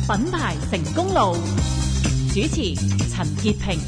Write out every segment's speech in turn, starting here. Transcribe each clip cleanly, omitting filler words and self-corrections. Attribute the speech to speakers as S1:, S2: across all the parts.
S1: 品牌成功路，主持陳潔平。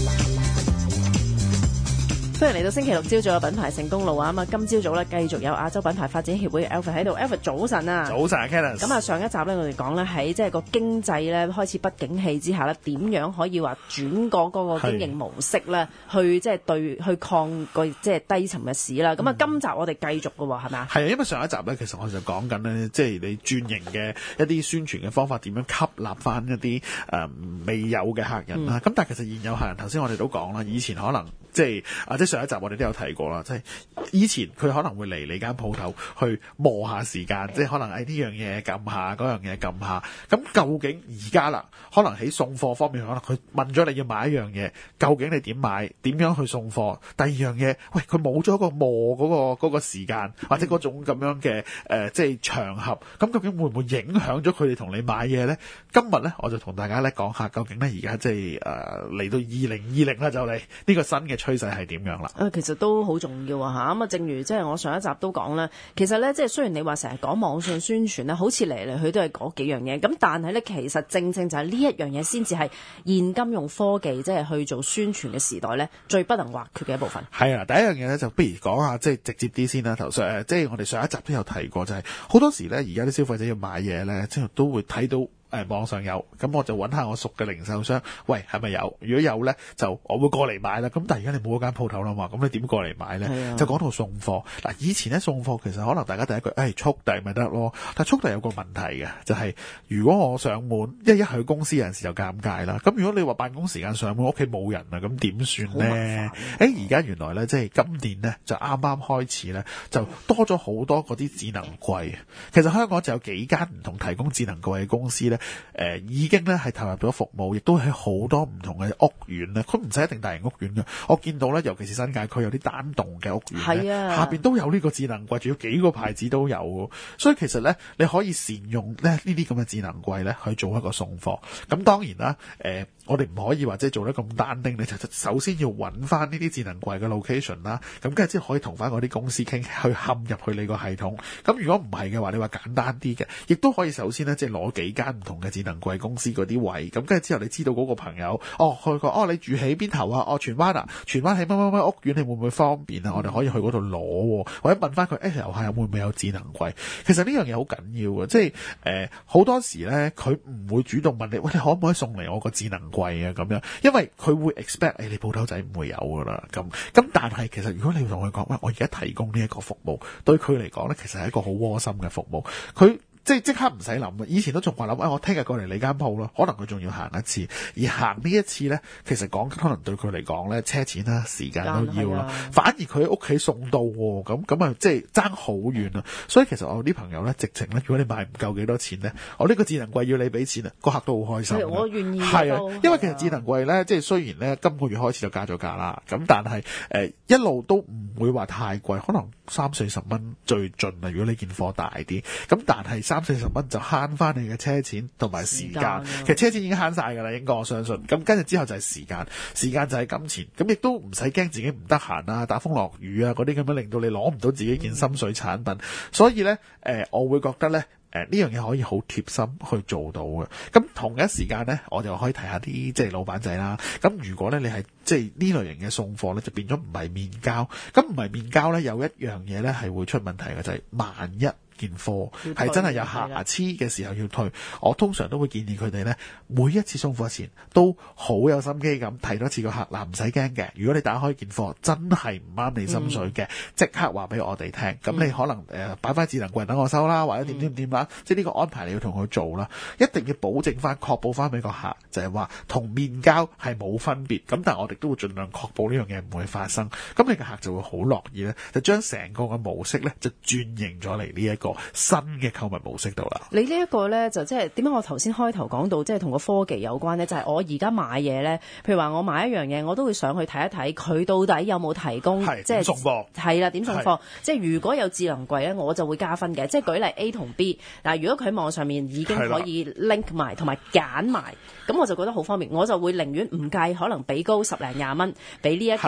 S2: 歡迎嚟到星期六朝早嘅品牌成功路啊！咁啊，今朝早咧繼續有亞洲品牌發展協會嘅 Alfred 喺度。Alfred 早晨啊！
S3: 早晨啊 Kenneth。
S2: 咁啊，上一集咧我哋講咧喺即係個經濟咧開始不景氣之下咧，點樣可以話轉過嗰個經營模式咧，去即係去抗個即係低沉嘅市啦。咁啊，今集我哋繼續嘅喎，係咪啊？
S3: 係啊，因為上一集咧，其實我哋就講緊咧，即係你轉型嘅一啲宣傳嘅方法，點樣吸納翻一啲未有嘅客人啦。咁但係其實現有客人，頭先我哋都講啦，以前可能即係上一集我哋都有提過啦，即係以前佢可能會嚟你間鋪頭去磨下時間，即係可能呢樣嘢撳下，嗰樣嘢撳下。咁究竟而家啦，可能喺送貨方面，可能佢問咗你要買一樣嘢，究竟你點買？點樣去送貨？第二樣嘢，喂，佢冇咗個磨嗰個時間，或者嗰種咁樣嘅即係場合，咁究竟會唔會影響咗佢哋同你買嘢咧？今日咧，我就同大家咧講下，究竟咧而家即係嚟到2020啦，就嚟呢個新嘅趨勢係點樣啦？
S2: 其實都好重要啊嚇！咁啊，正如即係我上一集都講啦，其實咧即係雖然你話成日講網上宣傳咧，好似嚟嚟去都係嗰幾樣嘢，咁但係咧其實正就係呢一樣嘢先至係現今用科技即係去做宣傳嘅時代咧最不能或缺嘅一部分。
S3: 係啊，第一樣嘢咧就不如講下即係直接啲先啦。頭上即係我哋上一集都有提過，就係好多時咧而家啲消費者要買嘢咧，即係都會睇到。網上有，咁我就揾下我熟嘅零售商，喂，係咪有？如果有咧，就我會過嚟買啦。咁但係而家你冇嗰間鋪頭啦嘛，咁你點過嚟買咧？就講到送貨。嗱，以前咧送貨其實可能大家第一句，速遞咪得咯。但係速遞有個問題嘅，就係如果我上門，一去公司有陣時就尷尬啦。咁如果你話辦公時間上門，屋企冇人啊，咁點算咧？而家原來咧，即係今年咧就啱啱開始咧，就多咗好多嗰啲智能櫃。其實香港就有幾間唔同提供智能櫃嘅公司咧。已經咧係投入咗服務，亦都喺好多唔同嘅屋苑咧，佢唔使一定大型屋苑嘅。我見到咧，尤其是新界區有啲單棟嘅屋苑咧，下邊都有呢個智能櫃，仲要幾個牌子都有。所以其實咧，你可以善用咧呢啲咁嘅智能櫃咧去做一個送貨。咁當然啦，我哋唔可以話即係做得咁單丁，你就首先要揾翻呢啲智能櫃嘅 location 啦。咁跟住之後可以同翻嗰啲公司傾，去嵌入去你個系統。咁如果唔係嘅話，你話簡單啲嘅，亦都可以首先咧即係攞幾間唔同嘅智能櫃公司嗰啲位。咁跟住之後你知道嗰個朋友，去過你住喺邊頭啊？荃灣啊，荃灣喺乜乜乜屋苑，你會唔會方便啊？我哋可以去嗰度攞，或者問翻佢，樓下會唔會有智能櫃？其實呢樣嘢好緊要嘅，即係好多時咧，佢唔會主動問你，喂，你可唔可以送嚟我個智能櫃啊？咁樣，因為佢會 expect 你鋪頭仔唔會有噶啦。咁但係其實如果你要同佢講，喂，我而家提供呢一個服務，對佢嚟講咧，其實係一個好窩心嘅服務。佢即刻唔使諗啊！以前都仲話諗，我聽日過嚟你間鋪咯，可能佢仲要行一次，而行呢一次咧，其實講可能對佢嚟講咧，車錢啦、時間都要啦。反而佢喺屋企送到喎，咁啊，即係爭好遠啊！所以其實我啲朋友咧，直情咧，如果你買唔夠幾多錢咧，我呢個智能櫃要你俾錢啊，個客都好開心。
S2: 我願意。
S3: 係啊，因為其實智能櫃咧，即係雖然咧今個月開始就加咗價啦，咁但係一路都唔會話太貴，可能30-40蚊最盡啊！如果你件貨大啲，咁但係30-40蚊就慳翻你嘅車錢同埋時間。其實車錢已經慳晒㗎啦，應該我相信。咁跟住之後就係時間，時間就係金錢。咁亦都唔使驚自己唔得閒啊、打風落雨啊嗰啲咁樣，令到你攞唔到自己件心水產品。所以咧，我會覺得咧。呢樣嘢可以好貼心去做到嘅。咁同一時間呢，我就可以提下啲即係老闆仔啦。咁如果咧你係即係呢類型嘅送貨咧，就變咗唔係面交。咁唔係面交咧，有一樣嘢咧係會出問題嘅，就係萬一件貨係真係有瑕疵嘅時候要退，我通常都會建議佢哋咧，每一次送貨前都好有心機咁提多次個客，唔使驚嘅。如果你打開件貨真係唔啱你心水嘅，即刻話俾我哋聽。咁你可能擺翻智能櫃等我收啦，或者點啦，即係呢個安排你要同佢做啦，一定要保證翻、確保翻俾個客，就係話同面交係冇分別。咁但係我哋都會盡量確保呢樣嘢唔會發生。咁你個客就會好樂意咧，就將成個嘅模式咧就轉型咗嚟呢一個新嘅購物模式度啦。
S2: 你呢一個咧就即係點解我頭先開頭講到即係同個科技有關咧？就係我而家買嘢咧，譬如話我買一樣嘢，我都會上去睇一睇佢到底有冇提供即係
S3: 送貨。
S2: 係啦，點送貨？即係如果有智能櫃咧，我就會加分嘅。即係舉例 A 同 B， 嗱，如果佢喺網上面已經可以 link 埋同埋揀埋，咁我就覺得好方便。我就會寧願唔計，可能俾高10-20蚊俾呢一間。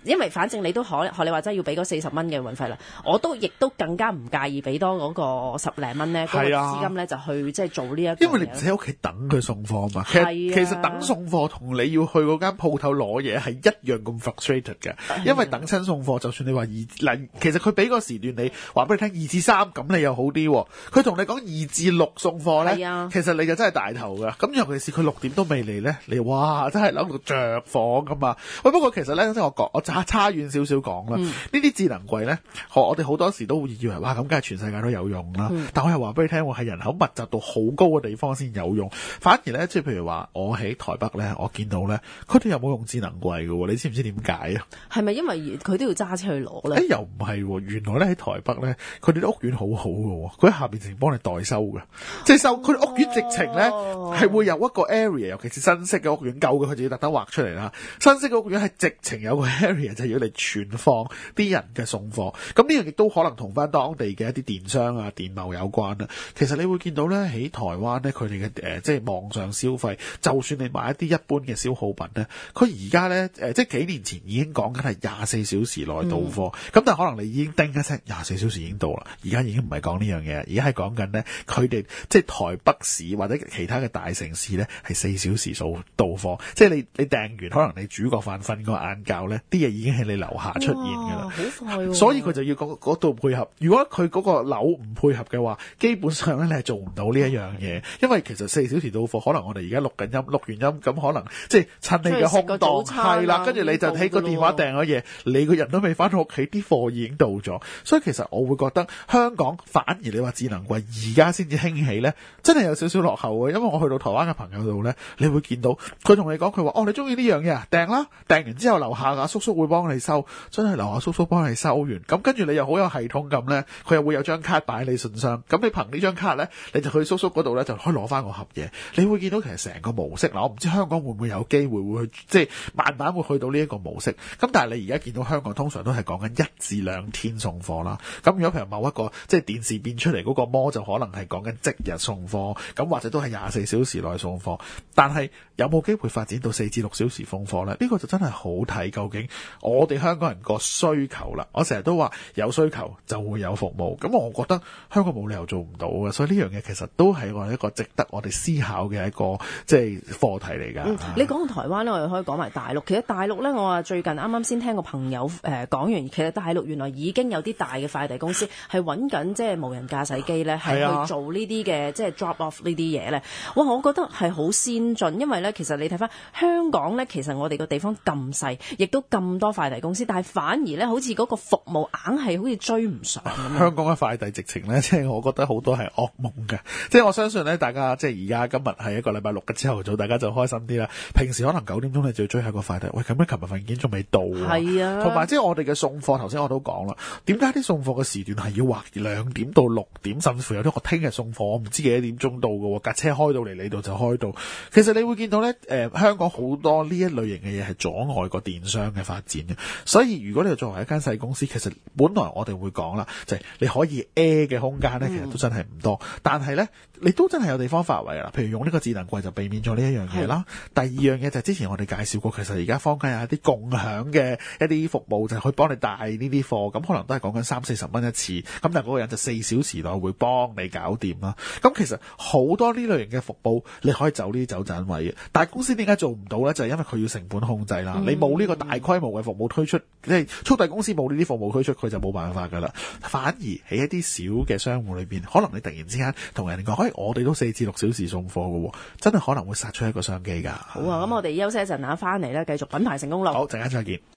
S2: 因為反正你都學你話齋要俾嗰40蚊嘅運費啦，我都亦都更加唔介意俾多嗰個10零蚊咧，嗰個資金咧就去即係做呢一個。
S3: 因為你唔使喺屋企等佢送貨嘛。其實等送貨同你要去嗰間鋪頭攞嘢係一樣咁 frustrated 嘅，因為等親送貨，就算你話其實佢俾個時段你話俾你聽2至3，咁你又好啲。佢同你講2至6送貨咧，其實你就真係大頭噶。咁尤其是佢6點都未嚟咧，你哇真係諗到着火噶嘛。喂，不過其實咧，即係我差遠少少講啦。呢啲智能櫃咧，我哋好多時都會以為哇，咁梗係全世界都有用啦。但我又話俾你聽，係人口密集度好高嘅地方先有用。反而咧，即係譬如話我喺台北咧，我見到咧，佢哋又冇用智能櫃嘅。你知唔知點解啊？係
S2: 咪因為佢都要揸車去攞咧？
S3: 又唔係，原來咧喺台北咧，佢哋啲屋苑好好嘅，佢喺下邊直情幫你代收嘅，即係收佢哋屋苑直情咧係會有一個 area， 尤其是新式嘅屋苑，舊嘅佢就要特登畫出嚟啦。新式嘅屋苑係直情有個 area 就係要嚟存放啲人嘅送貨。咁呢樣亦都可能同翻當地嘅一啲電商啊、電貿有關啦。其實你會見到咧喺台灣咧，佢哋嘅即係網上消費，就算你買一啲一般嘅消耗品咧，佢而家咧即係幾年前已經講緊係24小時內到貨。咁但係可能你已經叮一聲24小時已經到啦，而家已經唔係講呢樣嘢，而家係講緊咧佢哋即係台北市或者其他嘅大城市咧係4小時到貨。即係你訂完，可能你煮個飯瞓個晏覺咧，啲嘢已經喺你樓下出現㗎啦。
S2: 好快喎！
S3: 所以佢就要嗰度配合。如果佢嗰個樓唔配合嘅話，基本上咧你係做唔到呢一樣嘢。因為其實4小時到貨，可能我哋而家錄完音，咁可能即係趁你嘅空檔係啦，跟住你就喺個電話訂咗嘢，你個人都未翻到屋企，啲貨已經到咗。所以其實我會覺得香港反而你話智能櫃而家先至興起咧，真係有少少落後嘅。因為我去到台灣嘅朋友度咧，你會見到佢同你講，佢話你中意呢樣嘢啊，訂啦，訂完之後樓下阿叔叔會幫你收，真係樓下叔叔幫你收完，咁跟住你又好有系統咁咧，佢又會有張卡擺喺你信箱，咁你憑呢張卡咧，你就去叔叔嗰度咧就可以攞翻個盒嘢。你會見到其實成個模式嗱，我唔知香港會唔會有機會去即係慢慢會去到呢一個模式。咁但係你而家見到香港通常都係講緊1至2天送貨啦。咁如果譬如某一個即係電視變出嚟嗰個模就可能係講緊即日送貨，咁或者都係24小時內送貨。但係有冇機會發展到4至6小時送貨咧？呢個就真係好睇究竟我哋香港人個需求啦。我成日都話有需求就會有服務，咁我覺得香港冇理由做唔到嘅。所以呢樣嘢其實都係我一個值得我哋思考嘅一個即係課題嚟㗎。
S2: 你講到台灣咧，我哋可以講埋大陸。其實大陸咧，我話最近啱啱先聽個朋友講完，其實大陸原來已經有啲大嘅快遞公司係揾緊即係無人駕駛機咧，係去做呢啲嘅即係 drop off 呢啲嘢咧。哇，我覺得係好先進，因為咧其實你睇翻香港咧，其實我哋個地方咁細，亦都咁多快遞公司，但係反而咧好似嗰個服務硬係好似追唔上咁。
S3: 香港嘅快遞直情咧，即係我覺得好多係噩夢嘅。即係我相信咧，大家即係而家今日係一個禮拜六嘅朝頭早，大家就開心啲啦。平時可能9點鐘你就要追下個快遞，喂，咁你琴日份件仲未到啊？係啊，同埋即係我哋嘅送貨，頭先我都講啦，點解啲送貨嘅時段係要劃2點到6點，甚至乎有啲我聽日送貨，我唔知幾多點鐘到嘅喎，架車開到嚟你度就開到。其實你會見到咧，香港好多呢一類型嘅嘢係阻礙個電商嘅發展嘅。所以如果你作為一間細公司，其實本來我哋會講啦，就係你可以 A 嘅空間咧，其實都真係唔多。但係咧，你都真係有地方發圍啦。譬如用呢個智能櫃就避免咗呢一樣嘢啦。第二樣嘢就係之前我哋介紹過，其實而家坊間有一啲共享嘅一啲服務，就係可以幫你帶呢啲貨，咁可能都係講緊30-40蚊一次。咁但係嗰個人就4小時內會幫你搞掂啦。咁其實好多呢類型嘅服務，你可以走呢啲走盞位嘅。但係公司點解做唔到咧？就係因為佢要成本控制啦。你冇呢個大規模嘅服務推出，即係速遞公司冇呢啲服務推出，佢就冇辦法噶啦。反而喺一啲小嘅商戶裏邊，可能你突然之間同人哋講，我哋都4至6小時送貨嘅，真係可能會殺出一個商機㗎。
S2: 好啊，咁我哋休息一陣，翻嚟咧繼續品牌成功路。
S3: 好，陣間再見。